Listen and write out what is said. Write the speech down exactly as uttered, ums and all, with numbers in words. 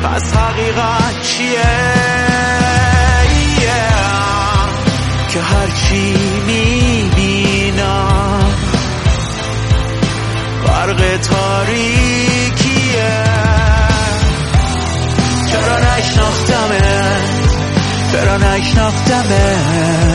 پس حقیقت چیه؟ yeah. که هرچی میبینم غرق تاریکیه. چرا نشناختمت، چرا نشناختمت